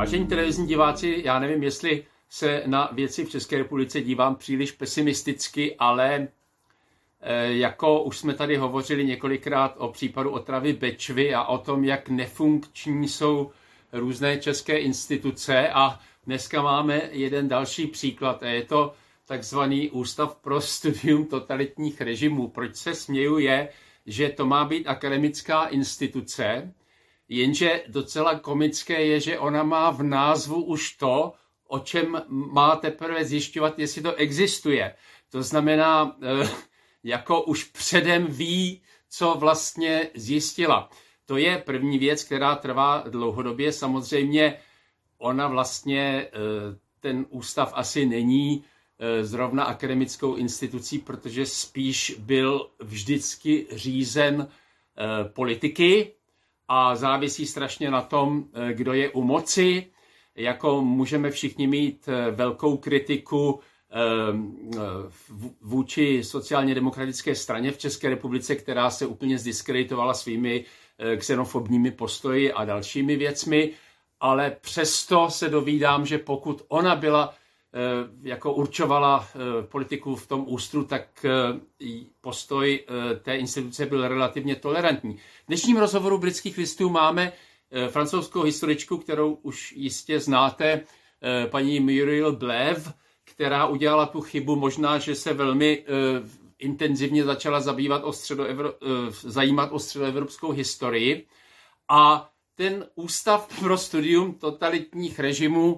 Vážení televizní diváci, já nevím, jestli se na věci v České republice dívám příliš pesimisticky, ale jako už jsme tady hovořili několikrát o případu otravy Bečvy a o tom, jak nefunkční jsou různé české instituce, a dneska máme jeden další příklad a je to takzvaný Ústav pro studium totalitních režimů. Proč se směju je, že to má být akademická instituce, jenže docela komické je, že ona má v názvu už to, o čem má teprve zjišťovat, jestli to existuje. To znamená, jako už předem ví, co vlastně zjistila. To je první věc, která trvá dlouhodobě. Samozřejmě ona vlastně, ten ústav asi není zrovna akademickou institucí, protože spíš byl vždycky řízen politiky a závisí strašně na tom, kdo je u moci. Jako můžeme všichni mít velkou kritiku vůči sociálně demokratické straně v České republice, která se úplně zdiskreditovala svými xenofobními postoji a dalšími věcmi, ale přesto se dovídám, že pokud ona byla jako určovala politiku v tom ústru, tak postoj té instituce byl relativně tolerantní. V dnešním rozhovoru Britských listů máme francouzskou historičku, kterou už jistě znáte, paní Muriel Blev, která udělala tu chybu, možná, že se velmi intenzivně začala zajímat o středoevropskou historii. A ten Ústav pro studium totalitních režimů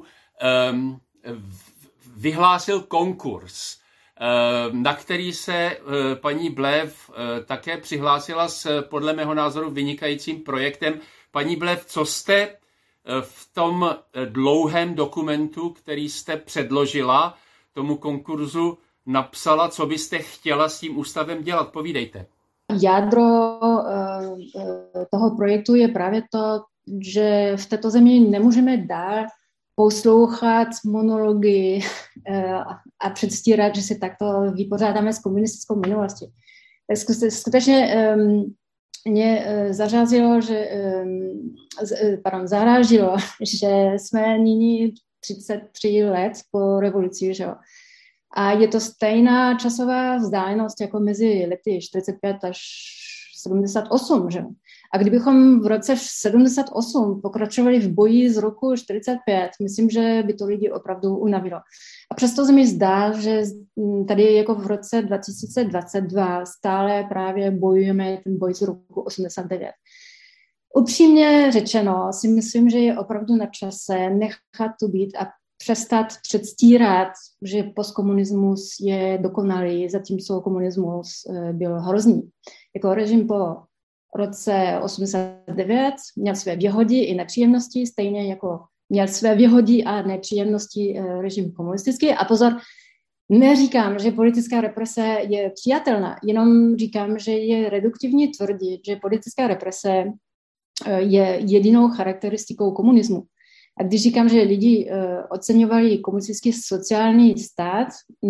vyhlásil konkurs, na který se paní Blev také přihlásila s podle mého názoru vynikajícím projektem. Paní Blev, co jste v tom dlouhém dokumentu, který jste předložila tomu konkurzu, napsala, co byste chtěla s tím ústavem dělat? Povídejte. Jádro toho projektu je právě to, že v této zemi nemůžeme dál poslouchat monology a předstírat, že se takto vypořádáme s komunistickou minulostí. Tak skutečně mě zarážilo, že jsme nyní 33 let po revoluci, že jo. A je to stejná časová vzdálenost jako mezi lety 45 až 78, že jo. A kdybychom v roce 78 pokračovali v boji z roku 45, myslím, že by to lidi opravdu unavilo. A přesto se mi zdá, že tady jako v roce 2022 stále právě bojujeme ten boj z roku 89. Upřímně řečeno si myslím, že je opravdu na čase nechat to být a přestat předstírat, že postkomunismus je dokonalý, zatímco komunismus byl hrozný. Jako režim po roce 89 měl své výhody i nepříjemnosti, stejně jako měl své výhody a nepříjemnosti režim komunistický. A pozor, neříkám, že politická represe je přijatelná, jenom říkám, že je reduktivní tvrdit, že politická represe je jedinou charakteristikou komunismu. A když říkám, že lidi oceňovali komunistický sociální stát,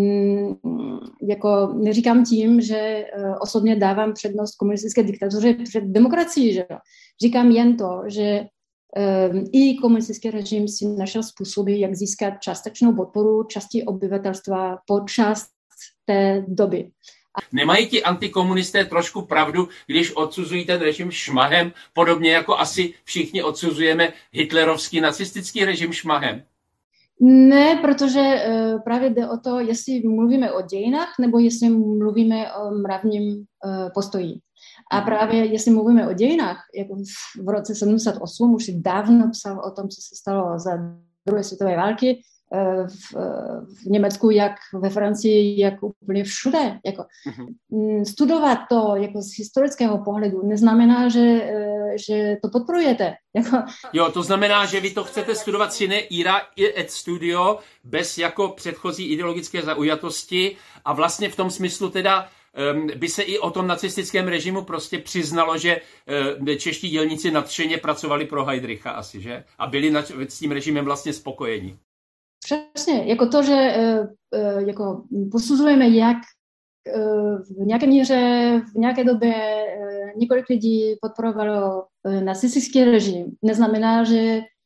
jako neříkám tím, že osobně dávám přednost komunistické diktatuře před demokracií. Že? Říkám jen to, že i komunistický režim si našel způsoby, jak získat částečnou podporu části obyvatelstva po část té doby. Nemají ti antikomunisté trošku pravdu, když odsuzují ten režim šmahem, podobně jako asi všichni odsuzujeme hitlerovský nacistický režim šmahem? Ne, protože právě jde o to, jestli mluvíme o dějinách, nebo jestli mluvíme o mravním postoji. A právě jestli mluvíme o dějinách, jako v roce 78 už dávno psal o tom, co se stalo za druhé světové války, v Německu, jak ve Francii, jak úplně všude. Jako, studovat to jako z historického pohledu neznamená, že to podporujete. Jako. Jo, to znamená, že vy to chcete studovat sine ira et studio bez jako předchozí ideologické zaujatosti a vlastně v tom smyslu teda by se i o tom nacistickém režimu prostě přiznalo, že čeští dělníci nadšeně pracovali pro Heydricha asi, že? A byli s tím režimem vlastně spokojeni. Přesně, jako to, že jako posuzujeme, jak v nějaké míře, v nějaké době několik lidí podporovalo nacistický režim, neznamená, že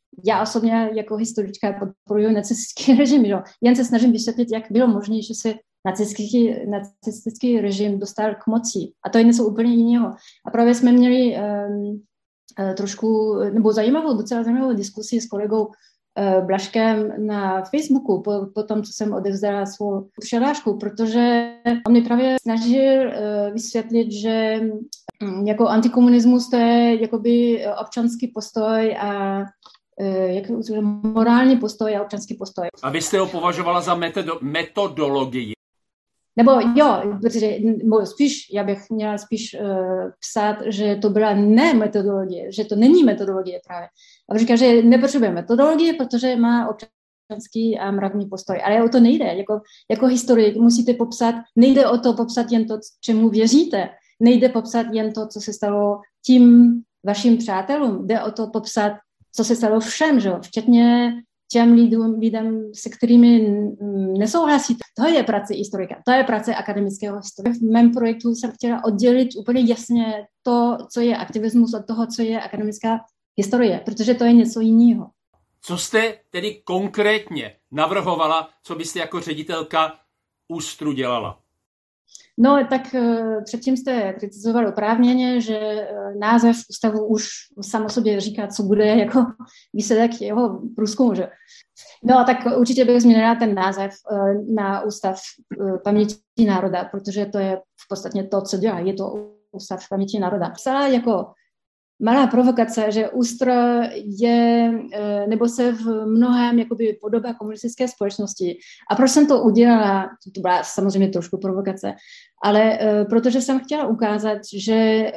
já osobně jako historička podporuji nacistický režim, jo. Jen se snažím vysvětlit, jak bylo možné, že se nacistický režim dostal k moci. A to je něco úplně jiného. A právě jsme měli trošku, nebo docela zajímavou diskusi s kolegou Blažkem na Facebooku po tom, co jsem odevzdala svou přihlášku, protože on mi právě snažil vysvětlit, že jako antikomunismus to je jakoby občanský postoj a morální postoj a občanský postoj. A vy jste ho považovala za metodologii? Nebo jo, protože já bych měla spíš psát, že to byla ne metodologie, že to není metodologie právě. A říká, že nepotřebuje metodologie, protože má občanský a mravní postoj. Ale o to nejde. Jako historik musíte popsat, nejde o to popsat jen to, čemu věříte. Nejde popsat jen to, co se stalo tím vašim přátelům. Jde o to popsat, co se stalo všem, že? Včetně těm lidem, se kterými nesouhlasíte. To je práce historika, to je práce akademického historika. V mém projektu jsem chtěla oddělit úplně jasně to, co je aktivismus od toho, co je akademická historie, protože to je něco jiného. Co jste tedy konkrétně navrhovala, co byste jako ředitelka ÚSTRu dělala? No, tak předtím jste kritizoval oprávněně, že název ústavu už sám o sobě říká, co bude jako výsledek jeho průzkumu, že? No, tak určitě bych změnila ten název na Ústav paměti národa, protože to je v podstatě to, co dělá. Je to Ústav paměti národa. Psala jako malá provokace, že ÚSTR je, nebo se v mnohém jakoby podobá komunistické společnosti. A proč jsem to udělala? To byla samozřejmě trošku provokace, ale protože jsem chtěla ukázat, že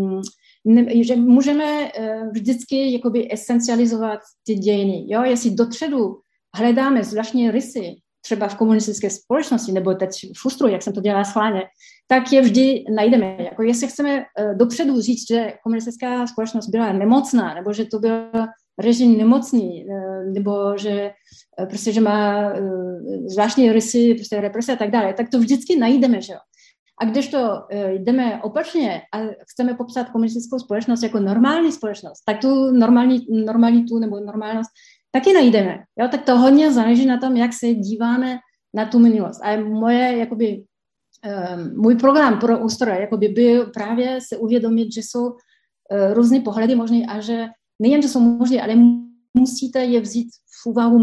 můžeme vždycky jakoby esencializovat ty dějiny. Jo? Jestli dopředu hledáme zvláštní rysy, třeba v komunistické společnosti, nebo teď v ÚSTRu, jak jsem to dělala schválně, tak je vždy najdeme. Jako jestli chceme dopředu říct, že komunistická společnost byla nemocná, nebo že to byl režim nemocný, nebo že prostě, že má zvláštní rysy, prostě represe a tak dále, tak to vždycky najdeme, že jo. A když to jdeme opačně a chceme popsat komunistickou společnost jako normální společnost, tak tu normalitu nebo normálnost taky najdeme. Jo? Tak to hodně záleží na tom, jak se díváme na tu minulost. A můj program pro ÚSTR byl právě se uvědomit, že jsou různé pohledy možné a že nejen, že jsou možné, ale musíte je vzít v úvahu,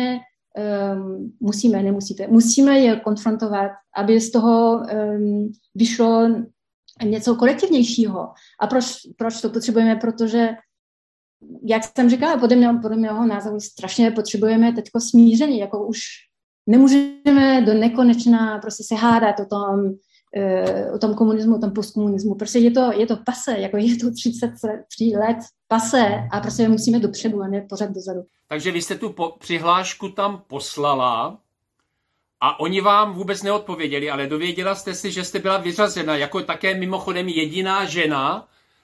musíme je konfrontovat, aby z toho vyšlo něco kolektivnějšího. A proč to potřebujeme? Protože, jak jsem říkala, podle mého názoru strašně potřebujeme teďko smíření, jako už nemůžeme do nekonečna prostě se hádat o tom komunismu, o tom postkomunismu. Prostě je to pase, jako je to 33 let pase a prostě musíme dopředu a ne pořád dozadu. Takže vy jste tu přihlášku tam poslala a oni vám vůbec neodpověděli, ale dověděla jste si, že jste byla vyřazena jako také mimochodem jediná žena,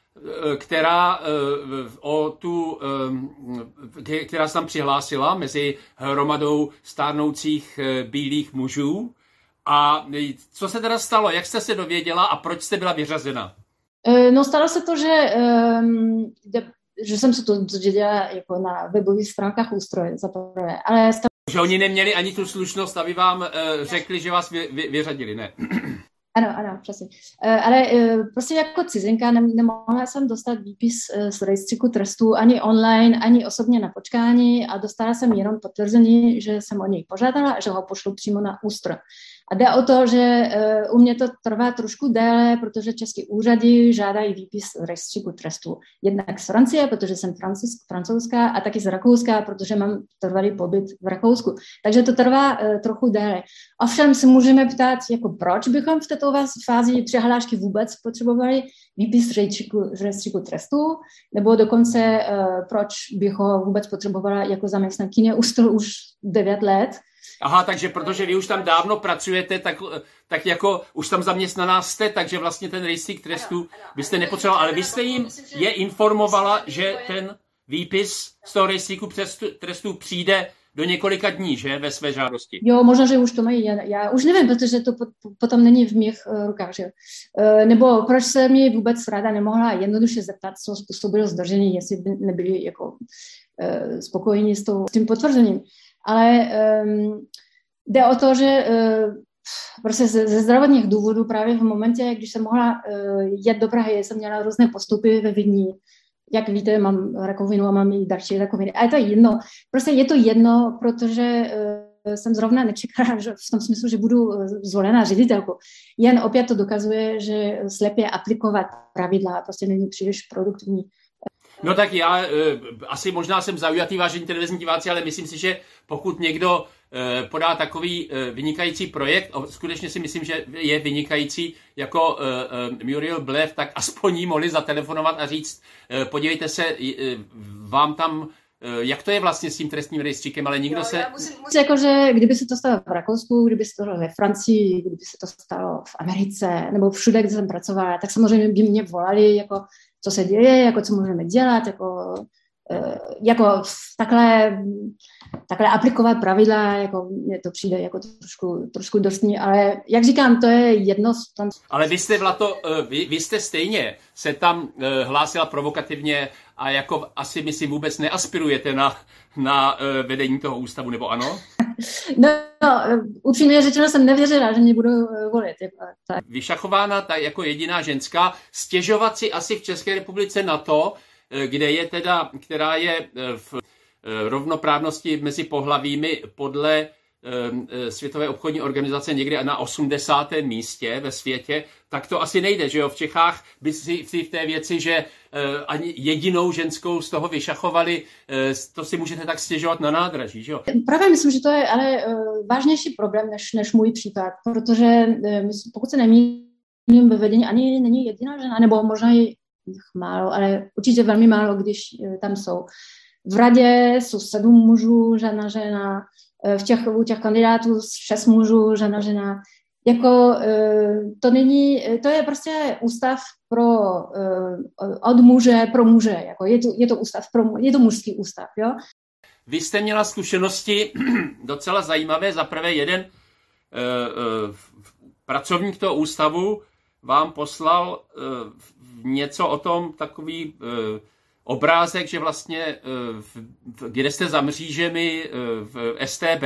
která se tam přihlásila mezi hromadou stárnoucích bílých mužů. A co se teda stalo? Jak jste se dověděla a proč jste byla vyřazena? No stalo se to, že jsem se to dozvěděla jako na webových stránkách ÚSTRu zaprvé, ale že oni neměli ani tu slušnost, aby vám řekli, že vás vyřadili, ne? Ano, přesně. Ale prostě jako cizinka nemohla jsem dostat výpis z rejstříku trestů ani online, ani osobně na počkání a dostala jsem jenom potvrzení, že jsem o něj požádala a že ho pošlu přímo na ÚSTR. A jde o to, že u mě to trvá trošku déle, protože české úřady žádají výpis z rejstříku trestů. Jednak z Francie, protože jsem francouzská, a taky z Rakouska, protože mám trvalý pobyt v Rakousku. Takže to trvá trochu déle. Ovšem se můžeme ptát, jako proč bychom v této fázi přihlášky vůbec potřebovali výpis z rejstříku trestů, nebo dokonce proč bych ho vůbec potřebovala jako zaměstnankyně už 9 let. Aha, takže protože vy už tam dávno pracujete, tak jako už tam zaměstnaná jste, takže vlastně ten rejstřík trestů byste nepotřeboval, ale vy jste jim je informovala, že ten výpis z toho rejstříku trestů přijde do několika dní, že, ve své žádosti. Jo, možná, že už to mají, já už nevím, protože to potom není v mých rukách, že? Nebo proč se mi vůbec ráda nemohla jednoduše zeptat, co způsobilo zdržení, jestli by nebyly jako spokojení s tím potvrzením. Ale jde o to, že prostě ze zdravotních důvodů právě v momentě, když jsem mohla jet do Prahy, jsem měla různé postupy ve Vídni. Jak víte, mám rakovinu a mám i další rakoviny. A je to jedno. Prostě je to jedno, protože jsem zrovna nečekala, že v tom smyslu, že budu zvolená ředitelkou. Jen opět to dokazuje, že slepě aplikovat pravidla prostě není příliš produktivní. No tak já asi možná jsem zaujatý, vážení televizní diváci, ale myslím si, že pokud někdo podá takový vynikající projekt, skutečně si myslím, že je vynikající jako Muriel Blev, tak aspoň jí mohli zatelefonovat a říct, podívejte se, vám tam, jak to je vlastně s tím trestním rejstříkem, ale nikdo se... Musím jako, že kdyby se to stalo v Rakousku, kdyby se to stalo ve Francii, kdyby se to stalo v Americe, nebo všude, kde jsem pracovala, tak samozřejmě by mě volali, jako co se děje, jako co můžeme dělat, jako takhle aplikovat pravidla, jako mně to přijde jako trošku dostní, ale jak říkám, to je jedno. Ale vy jste, Vlato, vy jste stejně se tam hlásila provokativně a jako asi myslím vůbec neaspirujete na vedení toho ústavu, nebo ano? No, upřímně řečeno jsem nevěřila, že mě budou volit. Tak. Vyšachována tak jako jediná ženská, stěžovat si asi v České republice na to, kde je teda, která je v rovnoprávnosti mezi pohlavími podle Světové obchodní organizace někde na 80. místě ve světě, tak to asi nejde, že jo? V Čechách by si v té věci, že ani jedinou ženskou z toho vyšachovali, to si můžete tak stěžovat na nádraží, že jo? Právě myslím, že to je ale vážnější problém než můj případ, protože pokud se nemýlím, ve vedení ani není jediná žena, nebo možná i málo, ale určitě velmi málo, když tam jsou. V radě jsou 7 mužů, žádná žena, u těch kandidátů 6 mužů, žena. Jako to je prostě ústav od muže pro muže, jako je to ústav je to mužský ústav, jo? Vy jste měla zkušenosti docela zajímavé. Zaprvé jeden pracovník toho ústavu vám poslal něco o tom, takový obrázek, že vlastně, kde jste za mřížemi v STB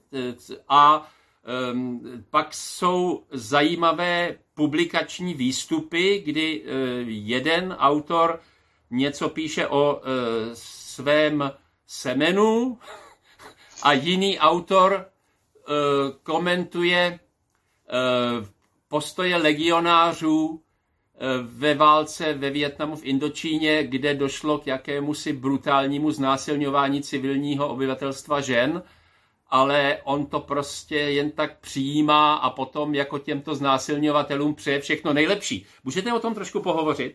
a pak jsou zajímavé publikační výstupy, kdy jeden autor něco píše o svém semenu a jiný autor komentuje postoje legionářů ve válce ve Vietnamu, v Indočíně, kde došlo k jakémusi brutálnímu znásilňování civilního obyvatelstva žen, ale on to prostě jen tak přijímá a potom jako těmto znásilňovatelům přeje všechno nejlepší. Můžete o tom trošku pohovořit?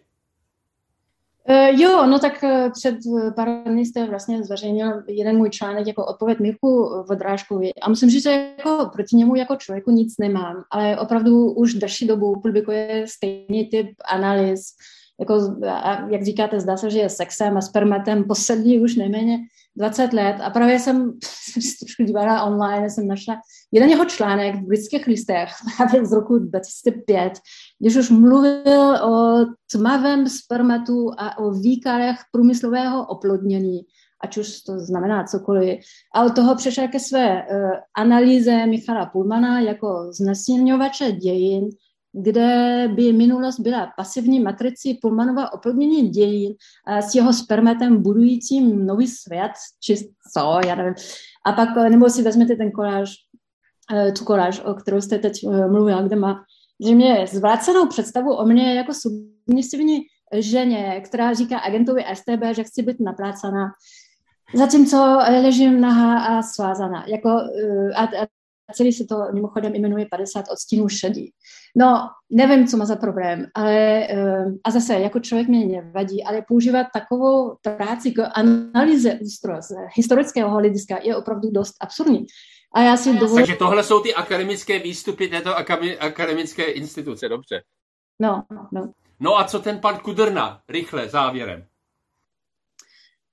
Jo, no tak před pár dny jste vlastně zveřejnil jeden můj článek jako odpověď Mirku Vodrážkovi a musím říct, že jako proti němu jako člověku nic nemám, ale opravdu už další dobu publikuje stejný typ analýz, jako, jak říkáte, zdá se, že je sexem a spermatem poslední už nejméně 20 let a právě jsem si trošku dívala online, jsem našla jeden jeho článek v Britských listech právě z roku 2005, když už mluvil o tmavém spermatu a o výkalech průmyslového oplodnění, ať už to znamená cokoliv. A od toho přešel ke své analýze Michala Pullmana jako znesměňovače dějin, kde by minulost byla pasivní matricí Pullmanova oplodnění dějin a s jeho spermatem budujícím nový svět, či co, já nevím. A pak, nebo si vezmete ten koláž, tu koláž, o kterou jste teď mluvila, kde má, že mě zvrácenou představu o mně jako submisivní ženě, která říká agentovi STB, že chci být naplácaná, zatímco ležím nahá a svázaná. Jako, a celý se to mimochodem jmenuje 50 odstínů šedí. No, nevím, co má za problém, ale a zase, jako člověk mě nevadí, ale používat takovou práci k analýze ústroj z historického hlediska je opravdu dost absurdní. A já si dovolím... Takže tohle jsou ty akademické výstupy této akademické instituce, dobře. No. No a co ten pan Kudrna? Rychle, závěrem.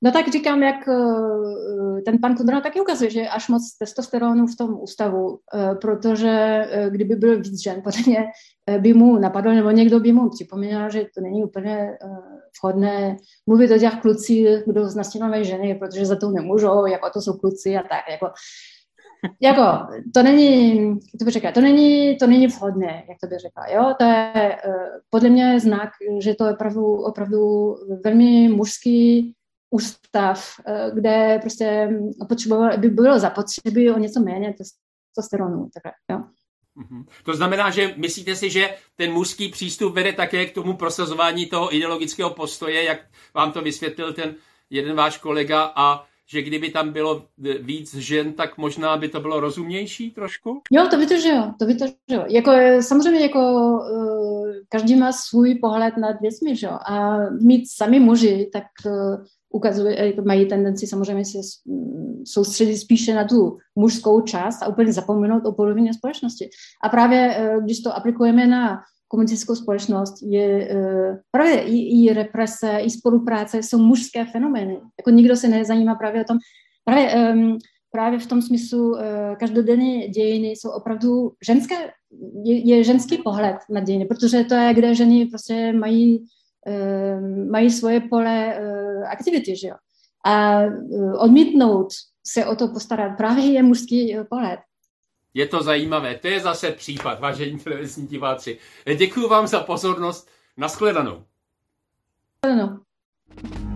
No tak říkám, jak ten pan Kudrna taky ukazuje, že až moc testosteronu v tom ústavu, protože kdyby byl víc žen, podle mě by mu napadlo, nebo někdo by mu připomínal, že to není úplně vhodné mluvit o těch klucích, kdo znastěnové ženy, protože za to nemůžou, jako to jsou kluci a tak, jako to není, to bych řekla, to není vhodné, jak to bych řekla, jo, to je podle mě znak, že to je opravdu velmi mužský ústav, kde prostě by bylo zapotřebí o něco méně testosteronu, takhle, jo. To znamená, že myslíte si, že ten mužský přístup vede také k tomu prosazování toho ideologického postoje, jak vám to vysvětlil ten jeden váš kolega, a že kdyby tam bylo víc žen, tak možná by to bylo rozumnější trošku? Jo, to by to, že jo. Jako, samozřejmě jako každý má svůj pohled nad věcmi, že jo. A mít sami muži, tak mají tendenci samozřejmě se soustředit spíše na tu mužskou část a úplně zapomenout o polovině společnosti. A právě když to aplikujeme na komunistickou společnost, je právě i represe, i spolupráce jsou mužské fenomény. Jako nikdo se nezajímá právě o tom. Právě v tom smyslu každodenní dějiny jsou opravdu ženské, je ženský pohled na dějiny, protože to je, kde ženy prostě mají svoje pole aktivity, že jo. A odmítnout se o to postarat právě je mužský pohled. Je to zajímavé. To je zase případ, vážení televizní diváci. Děkuji vám za pozornost. Nashledanou. Nashledanou.